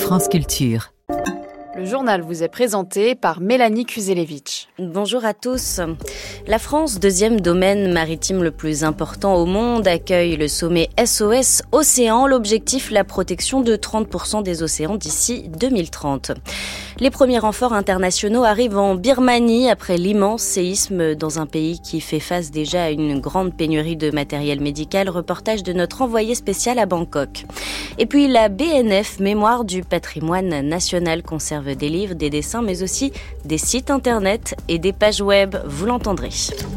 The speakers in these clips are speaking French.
France Culture. Le journal vous est présenté par Mélanie Kuzelevitch. Bonjour à tous. La France, deuxième domaine maritime le plus important au monde, accueille le sommet SOS Océan. L'objectif, la protection de 30% des océans d'ici 2030. Les premiers renforts internationaux arrivent en Birmanie après l'immense séisme dans un pays qui fait face déjà à une grande pénurie de matériel médical. Reportage de notre envoyé spécial à Bangkok. Et puis la BNF, Mémoire du patrimoine national, conserve des livres, des dessins, mais aussi des sites internet et des pages web. Vous l'entendrez.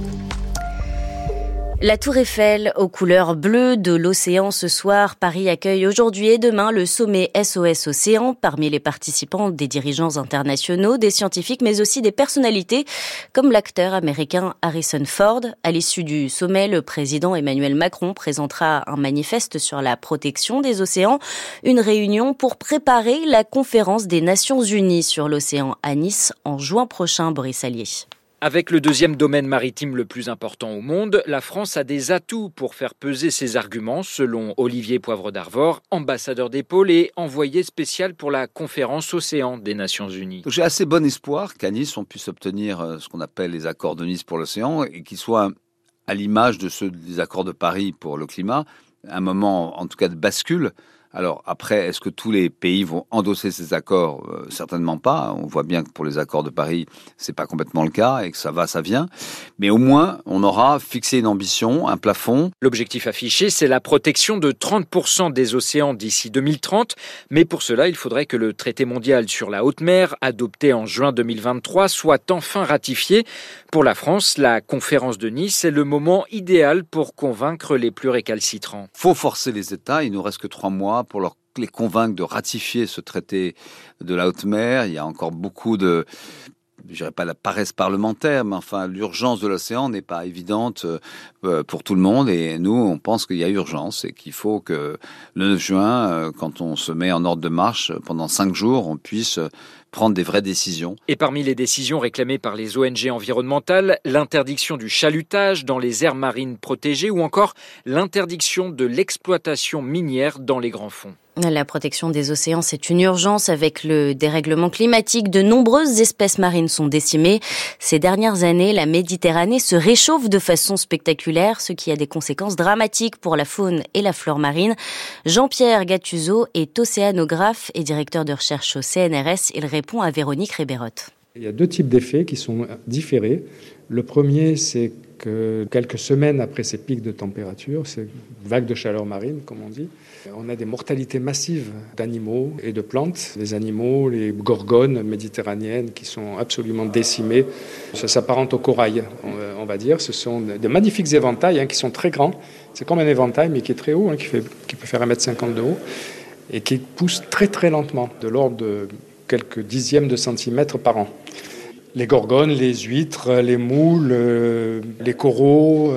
La Tour Eiffel aux couleurs bleues de l'océan ce soir. Paris accueille aujourd'hui et demain le sommet SOS Océan. Parmi les participants, des dirigeants internationaux, des scientifiques, mais aussi des personnalités comme l'acteur américain Harrison Ford. À l'issue du sommet, le président Emmanuel Macron présentera un manifeste sur la protection des océans. Une réunion pour préparer la conférence des Nations Unies sur l'océan à Nice en juin prochain, Boris Allier. Avec le deuxième domaine maritime le plus important au monde, la France a des atouts pour faire peser ses arguments, selon Olivier Poivre d'Arvor, ambassadeur des pôles et envoyé spécial pour la conférence Océan des Nations Unies. J'ai assez bon espoir qu'à Nice, on puisse obtenir ce qu'on appelle les accords de Nice pour l'océan et qu'ils soient à l'image de ceux des accords de Paris pour le climat, un moment en tout cas de bascule. Alors après, est-ce que tous les pays vont endosser ces accords ? Certainement pas. On voit bien que pour les accords de Paris, c'est pas complètement le cas et que ça va, ça vient. Mais au moins, on aura fixé une ambition, un plafond. L'objectif affiché, c'est la protection de 30% des océans d'ici 2030. Mais pour cela, il faudrait que le traité mondial sur la haute mer, adopté en juin 2023, soit enfin ratifié. Pour la France, la conférence de Nice est le moment idéal pour convaincre les plus récalcitrants. Faut forcer les États. Il nous reste que 3 mois pour les convaincre de ratifier ce traité de la haute mer. Il y a encore beaucoup de, je dirais pas la paresse parlementaire, mais enfin l'urgence de l'océan n'est pas évidente pour tout le monde. Et nous, on pense qu'il y a urgence et qu'il faut que le 9 juin, quand on se met en ordre de marche pendant 5 jours, on puisse prendre des vraies décisions. Et parmi les décisions réclamées par les ONG environnementales, l'interdiction du chalutage dans les aires marines protégées ou encore l'interdiction de l'exploitation minière dans les grands fonds. La protection des océans, c'est une urgence. Avec le dérèglement climatique, de nombreuses espèces marines sont décimées. Ces dernières années, la Méditerranée se réchauffe de façon spectaculaire, ce qui a des conséquences dramatiques pour la faune et la flore marine. Jean-Pierre Gattuso est océanographe et directeur de recherche au CNRS. Il répond à Véronique Réberotte. Il y a 2 types d'effets qui sont différés. Le premier, c'est que quelques semaines après ces pics de température, ces vagues de chaleur marine, comme on dit, on a des mortalités massives d'animaux et de plantes. Les animaux, les gorgones méditerranéennes qui sont absolument décimées, ça s'apparente au corail, on va dire. Ce sont des magnifiques éventails qui sont très grands. C'est comme un éventail, mais qui est très haut, qui peut faire 1,50 m de haut, et qui pousse très très lentement, de l'ordre de quelques dixièmes de centimètres par an. Les gorgones, les huîtres, les moules, les coraux,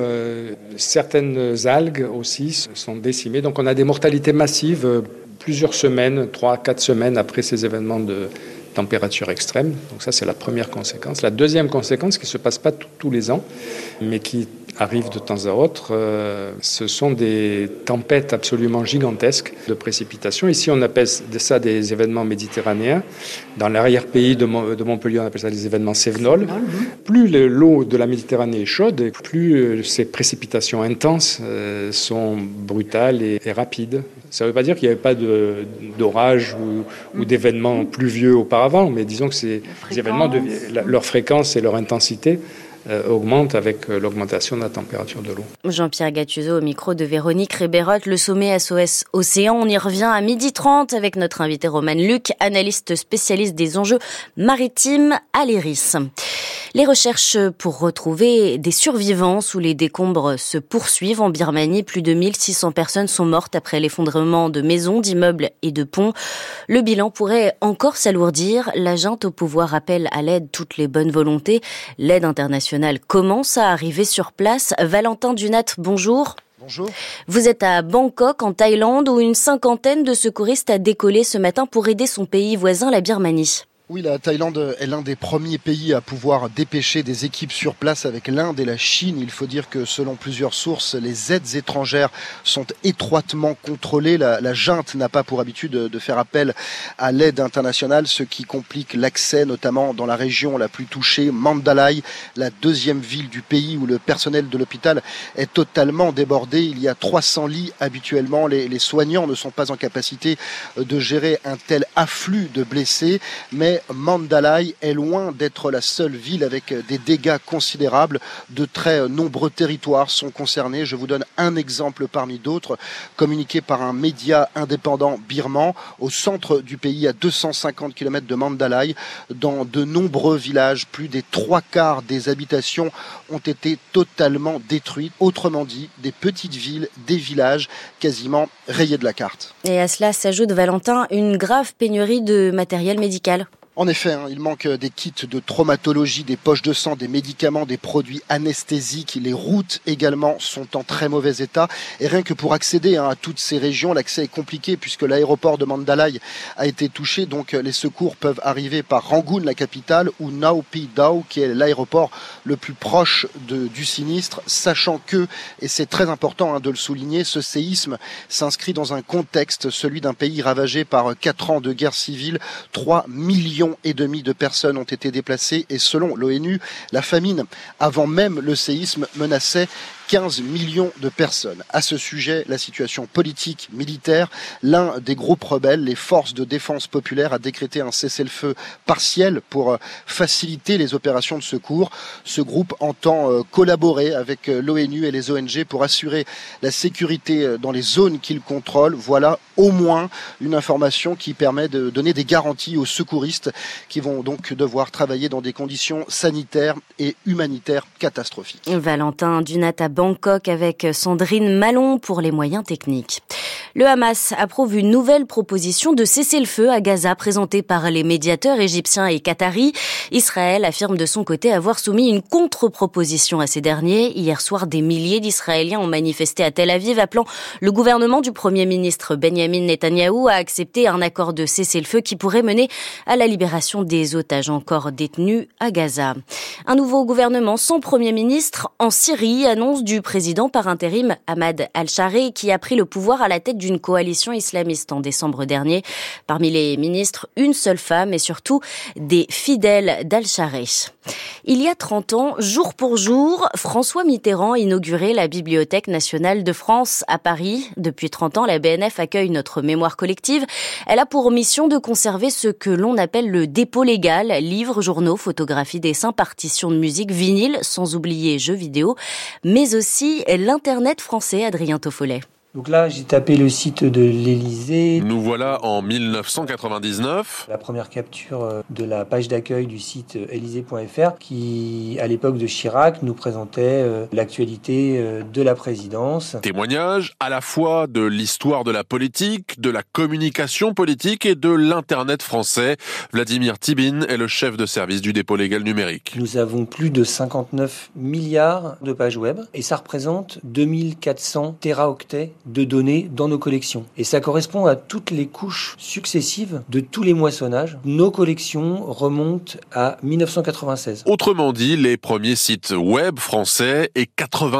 certaines algues aussi sont décimées. Donc on a des mortalités massives plusieurs semaines, 3-4 semaines après ces événements de température extrême. Donc ça, c'est la première conséquence. La deuxième conséquence, qui ne se passe pas tous les ans, mais qui arrive de temps à autre, ce sont des tempêtes absolument gigantesques de précipitations. Ici, on appelle ça des événements méditerranéens. Dans l'arrière-pays de Montpellier, on appelle ça des événements cévenols. Plus l'eau de la Méditerranée est chaude, plus ces précipitations intenses sont brutales et rapides. Ça ne veut pas dire qu'il n'y avait pas d'orage ou d'événements pluvieux auparavant, mais disons que ces événements, leur fréquence et leur intensité augmente avec l'augmentation de la température de l'eau. Jean-Pierre Gattuso au micro de Véronique Réberotte. Le sommet SOS Océan, on y revient à 12h30 avec notre invité Romane Luc, analyste spécialiste des enjeux maritimes à l'IRIS. Les recherches pour retrouver des survivants sous les décombres se poursuivent en Birmanie. Plus de 1600 personnes sont mortes après l'effondrement de maisons, d'immeubles et de ponts. Le bilan pourrait encore s'alourdir. La junte au pouvoir appelle à l'aide toutes les bonnes volontés. L'aide internationale commence à arriver sur place. Valentin Dunat, bonjour. Bonjour. Vous êtes à Bangkok, en Thaïlande, où une 50aine de secouristes a décollé ce matin pour aider son pays voisin, la Birmanie. Oui, la Thaïlande est l'un des premiers pays à pouvoir dépêcher des équipes sur place avec l'Inde et la Chine. Il faut dire que selon plusieurs sources, les aides étrangères sont étroitement contrôlées. La junte n'a pas pour habitude de faire appel à l'aide internationale, ce qui complique l'accès, notamment dans la région la plus touchée, Mandalay, la deuxième ville du pays où le personnel de l'hôpital est totalement débordé. Il y a 300 lits habituellement. Les soignants ne sont pas en capacité de gérer un tel afflux de blessés, mais Mandalay est loin d'être la seule ville avec des dégâts considérables. De très nombreux territoires sont concernés. Je vous donne un exemple parmi d'autres, communiqué par un média indépendant birman. Au centre du pays, à 250 km de Mandalay, dans de nombreux villages, plus des 3/4 des habitations ont été totalement détruites. Autrement dit, des petites villes, des villages quasiment rayés de la carte. Et à cela s'ajoute, Valentin, une grave pénurie de matériel médical. En effet, il manque des kits de traumatologie, des poches de sang, des médicaments, des produits anesthésiques. Les routes également sont en très mauvais état. Et rien que pour accéder à toutes ces régions, l'accès est compliqué puisque l'aéroport de Mandalay a été touché. Donc les secours peuvent arriver par Rangoon, la capitale, ou Nau Pi Dau, qui est l'aéroport le plus proche du sinistre. Sachant que, et c'est très important de le souligner, ce séisme s'inscrit dans un contexte, celui d'un pays ravagé par 4 ans de guerre civile, 3,5 millions de personnes ont été déplacées et selon l'ONU, la famine, avant même le séisme, menaçait 15 millions de personnes. À ce sujet, la situation politique, militaire, l'un des groupes rebelles, les forces de défense populaire, a décrété un cessez-le-feu partiel pour faciliter les opérations de secours. Ce groupe entend collaborer avec l'ONU et les ONG pour assurer la sécurité dans les zones qu'il contrôle. Voilà au moins une information qui permet de donner des garanties aux secouristes qui vont donc devoir travailler dans des conditions sanitaires et humanitaires catastrophiques. Valentin Dunat à Bangkok avec Sandrine Malon pour les moyens techniques. Le Hamas approuve une nouvelle proposition de cessez-le-feu à Gaza présentée par les médiateurs égyptiens et qataris. Israël affirme de son côté avoir soumis une contre-proposition à ces derniers. Hier soir, des milliers d'Israéliens ont manifesté à Tel Aviv appelant le gouvernement du Premier ministre Benjamin Netanyahou à accepter un accord de cessez-le-feu qui pourrait mener à la libération des otages encore détenus à Gaza. Un nouveau gouvernement sans Premier ministre en Syrie, annonce du président par intérim Ahmad al-Shari qui a pris le pouvoir à la tête d'une coalition islamiste en décembre dernier. Parmi les ministres, une seule femme et surtout des fidèles d'al-Shari. Il y a 30 ans, jour pour jour, François Mitterrand inaugurait la Bibliothèque nationale de France à Paris. Depuis 30 ans, la BNF accueille notre mémoire collective. Elle a pour mission de conserver ce que l'on appelle le dépôt légal, livres, journaux, photographies, dessins, partitions de musique, vinyles, sans oublier jeux vidéo, mais aussi l'Internet français, Adrien Toffollet. Donc là, j'ai tapé le site de l'Élysée. Nous voilà en 1999. La première capture de la page d'accueil du site élysée.fr qui, à l'époque de Chirac, nous présentait l'actualité de la présidence. Témoignage à la fois de l'histoire de la politique, de la communication politique et de l'Internet français. Vladimir Tibine est le chef de service du dépôt légal numérique. Nous avons plus de 59 milliards de pages web et ça représente 2400 téraoctets de données dans nos collections. Et ça correspond à toutes les couches successives de tous les moissonnages. Nos collections remontent à 1996. Autrement dit, les premiers sites web français et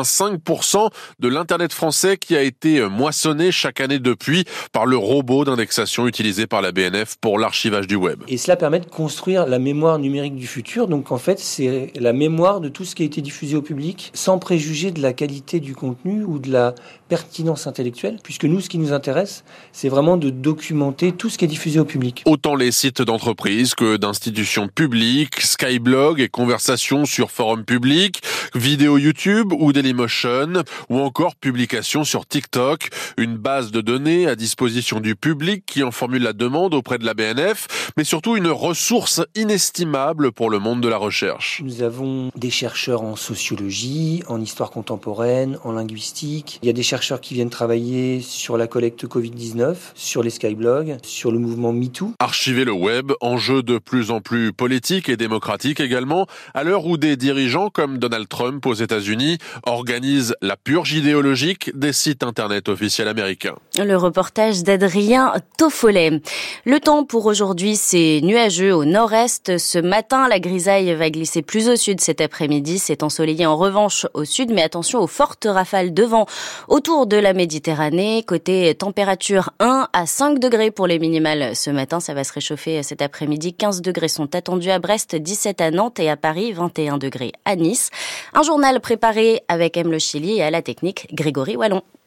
85% de l'Internet français qui a été moissonné chaque année depuis par le robot d'indexation utilisé par la BNF pour l'archivage du web. Et cela permet de construire la mémoire numérique du futur. Donc en fait, c'est la mémoire de tout ce qui a été diffusé au public sans préjuger de la qualité du contenu ou de la pertinence intellectuelle, puisque nous, ce qui nous intéresse, c'est vraiment de documenter tout ce qui est diffusé au public. Autant les sites d'entreprises que d'institutions publiques, Skyblog et conversations sur forum public, vidéos YouTube ou Dailymotion, ou encore publications sur TikTok, une base de données à disposition du public qui en formule la demande auprès de la BNF, mais surtout une ressource inestimable pour le monde de la recherche. Nous avons des chercheurs en sociologie, en histoire contemporaine, en linguistique. Il y a des chercheurs qui viennent travailler travaillé sur la collecte Covid-19, sur les skyblogs, sur le mouvement MeToo. Archiver le web, enjeu de plus en plus politique et démocratique également, à l'heure où des dirigeants comme Donald Trump aux États-Unis organisent la purge idéologique des sites internet officiels américains. Le reportage d'Adrien Toffolet. Le temps pour aujourd'hui, c'est nuageux au nord-est. Ce matin, la grisaille va glisser plus au sud cet après-midi. C'est ensoleillé en revanche au sud, mais attention aux fortes rafales de vent autour de la Méditerranée. Côté température, 1 à 5 degrés pour les minimales ce matin. Ça va se réchauffer cet après-midi. 15 degrés sont attendus à Brest, 17 à Nantes et à Paris, 21 degrés à Nice. Un journal préparé avec M. Le Chili et à la technique, Grégory Wallon.